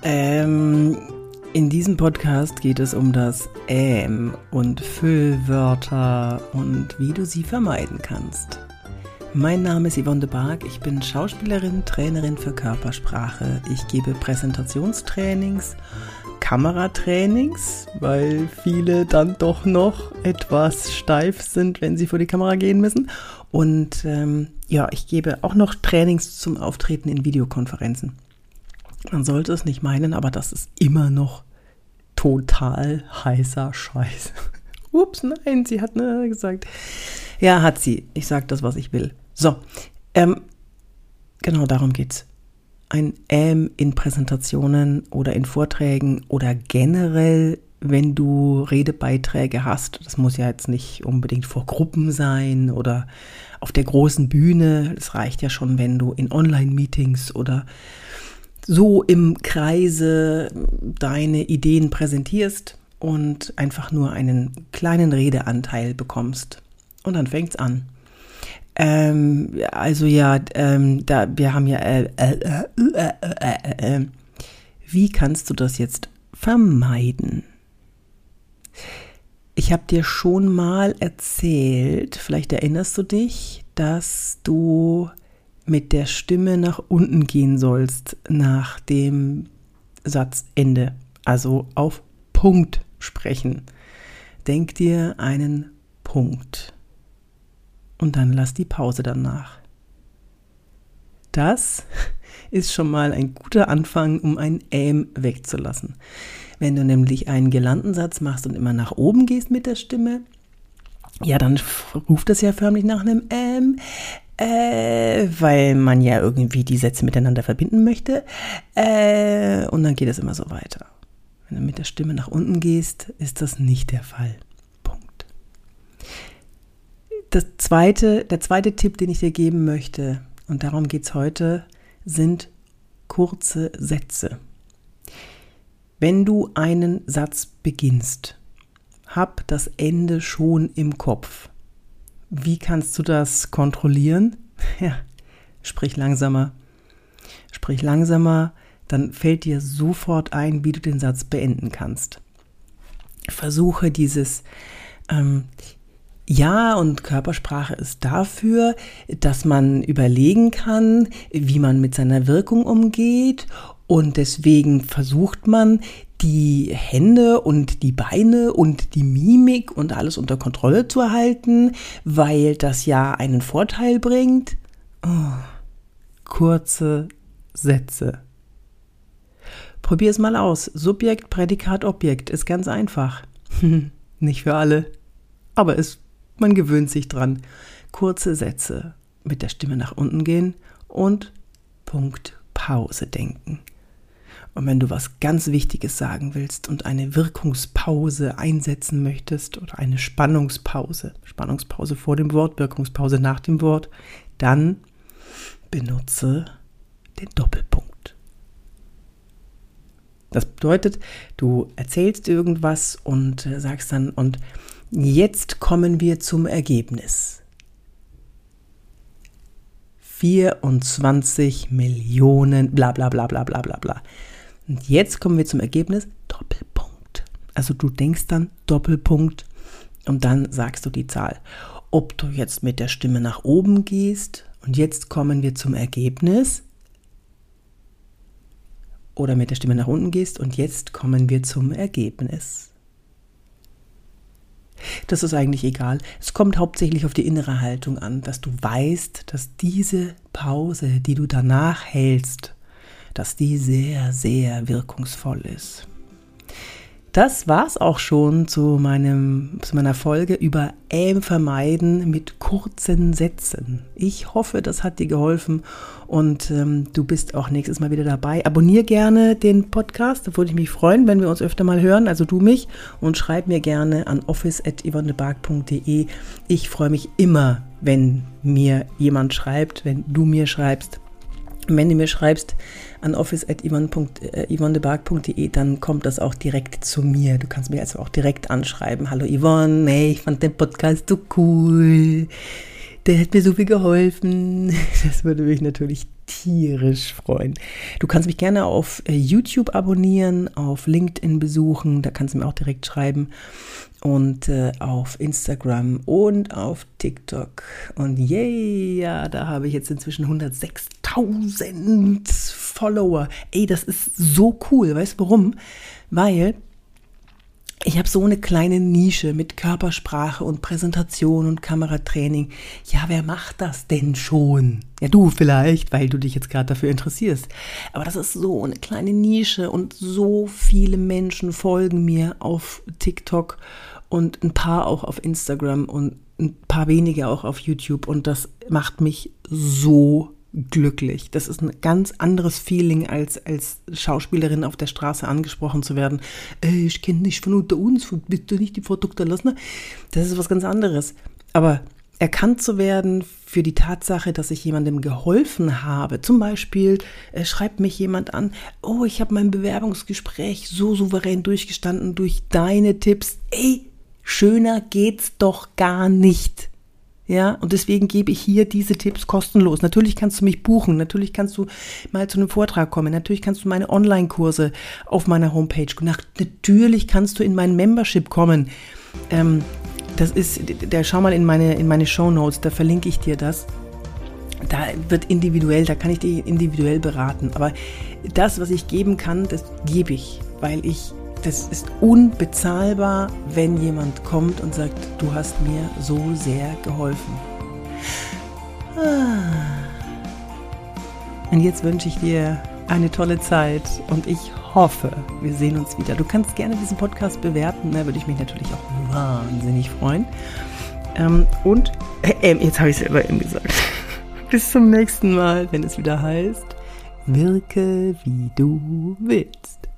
In diesem Podcast geht es um das und Füllwörter und wie du sie vermeiden kannst. Mein Name ist Yvonne de Barg, ich bin Schauspielerin, Trainerin für Körpersprache. Ich gebe Präsentationstrainings, Kameratrainings, weil viele dann doch noch etwas steif sind, wenn sie vor die Kamera gehen müssen. Und ich gebe auch noch Trainings zum Auftreten in Videokonferenzen. Man sollte es nicht meinen, aber das ist immer noch total heißer Scheiß. Ups, nein, sie hat gesagt. Ja, hat sie. Ich sage das, was ich will. So, genau darum geht's. Ein in Präsentationen oder in Vorträgen oder generell, wenn du Redebeiträge hast. Das muss ja jetzt nicht unbedingt vor Gruppen sein oder auf der großen Bühne. Es reicht ja schon, wenn du in Online-Meetings oder so im Kreise deine Ideen präsentierst und einfach nur einen kleinen Redeanteil bekommst. Und dann fängt's an. Wir haben ja wie kannst du das jetzt vermeiden? Ich habe dir schon mal erzählt, vielleicht erinnerst du dich, dass du mit der Stimme nach unten gehen sollst nach dem Satzende, also auf Punkt sprechen. Denk dir einen Punkt und dann lass die Pause danach. Das ist schon mal ein guter Anfang, um ein wegzulassen. Wenn du nämlich einen gelernten Satz machst und immer nach oben gehst mit der Stimme, ja, dann ruft das ja förmlich nach einem weil man ja irgendwie die Sätze miteinander verbinden möchte. Und dann geht es immer so weiter. Wenn du mit der Stimme nach unten gehst, ist das nicht der Fall. Punkt. Der zweite Tipp, den ich dir geben möchte, und darum geht es heute, sind kurze Sätze. Wenn du einen Satz beginnst, hab das Ende schon im Kopf. Wie kannst du das kontrollieren? Ja, sprich langsamer. Sprich langsamer, dann fällt dir sofort ein, wie du den Satz beenden kannst. Versuche dieses Ja, und Körpersprache ist dafür, dass man überlegen kann, wie man mit seiner Wirkung umgeht, und deswegen versucht man, die Hände und die Beine und die Mimik und alles unter Kontrolle zu halten, weil das ja einen Vorteil bringt. Oh, kurze Sätze. Probier es mal aus. Subjekt, Prädikat, Objekt ist ganz einfach. Nicht für alle, aber man gewöhnt sich dran. Kurze Sätze, mit der Stimme nach unten gehen und Punkt, Pause denken. Und wenn du was ganz Wichtiges sagen willst und eine Wirkungspause einsetzen möchtest oder eine Spannungspause vor dem Wort, Wirkungspause nach dem Wort, dann benutze den Doppelpunkt. Das bedeutet, du erzählst irgendwas und sagst dann, und jetzt kommen wir zum Ergebnis. 24 Millionen, bla bla bla bla bla bla bla. Und jetzt kommen wir zum Ergebnis, Doppelpunkt. Also du denkst dann Doppelpunkt und dann sagst du die Zahl. Ob du jetzt mit der Stimme nach oben gehst und jetzt kommen wir zum Ergebnis, oder mit der Stimme nach unten gehst und jetzt kommen wir zum Ergebnis. Das ist eigentlich egal. Es kommt hauptsächlich auf die innere Haltung an, dass du weißt, dass diese Pause, die du danach hältst, dass die sehr, sehr wirkungsvoll ist. Das war's auch schon zu meiner Folge über vermeiden mit kurzen Sätzen. Ich hoffe, das hat dir geholfen und du bist auch nächstes Mal wieder dabei. Abonnier gerne den Podcast, da würde ich mich freuen, wenn wir uns öfter mal hören, also du mich, und schreib mir gerne an office@yvonnedebarg.de. Ich freue mich immer, wenn mir jemand schreibt, wenn du mir schreibst. Wenn du mir schreibst an office@yvonnedebarg.de, dann kommt das auch direkt zu mir. Du kannst mich also auch direkt anschreiben. Hallo Yvonne, hey, ich fand den Podcast so cool. Der hat mir so viel geholfen. Das würde mich natürlich tierisch freuen. Du kannst mich gerne auf YouTube abonnieren, auf LinkedIn besuchen, da kannst du mir auch direkt schreiben und auf Instagram und auf TikTok. Und ja, da habe ich jetzt inzwischen 106.000 Follower. Ey, das ist so cool. Weißt du warum? Weil ich habe so eine kleine Nische mit Körpersprache und Präsentation und Kameratraining. Ja, wer macht das denn schon? Ja, du vielleicht, weil du dich jetzt gerade dafür interessierst. Aber das ist so eine kleine Nische und so viele Menschen folgen mir auf TikTok und ein paar auch auf Instagram und ein paar wenige auch auf YouTube. Und das macht mich so glücklich. Das ist ein ganz anderes Feeling, als Schauspielerin auf der Straße angesprochen zu werden. Ich kenne dich von unter uns, bist du nicht die Frau Dr. Lassner? Das ist was ganz anderes. Aber erkannt zu werden für die Tatsache, dass ich jemandem geholfen habe. Zum Beispiel schreibt mich jemand an, oh, ich habe mein Bewerbungsgespräch so souverän durchgestanden durch deine Tipps. Ey, schöner geht's doch gar nicht. Ja, und deswegen gebe ich hier diese Tipps kostenlos. Natürlich kannst du mich buchen, natürlich kannst du mal zu einem Vortrag kommen, natürlich kannst du meine Online-Kurse auf meiner Homepage, natürlich kannst du in mein Membership kommen. Schau mal in meine Shownotes, da verlinke ich dir das. Da da kann ich dich individuell beraten. Aber das, was ich geben kann, das gebe ich, weil das ist unbezahlbar, wenn jemand kommt und sagt, du hast mir so sehr geholfen. Und jetzt wünsche ich dir eine tolle Zeit und ich hoffe, wir sehen uns wieder. Du kannst gerne diesen Podcast bewerten, da würde ich mich natürlich auch wahnsinnig freuen. Und jetzt habe ich es selber eben gesagt. Bis zum nächsten Mal, wenn es wieder heißt, wirke wie du willst.